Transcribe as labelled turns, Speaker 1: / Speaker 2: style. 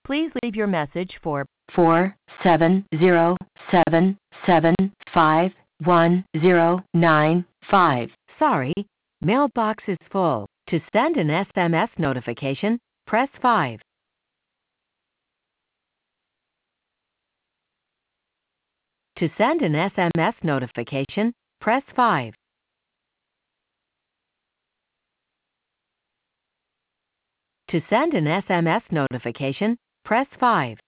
Speaker 1: Please leave your message for
Speaker 2: 47077511095.
Speaker 1: sorry, mailbox is full. To send an SMS notification, press 5. To send an SMS notification, press 5. To send an SMS notification, press 5.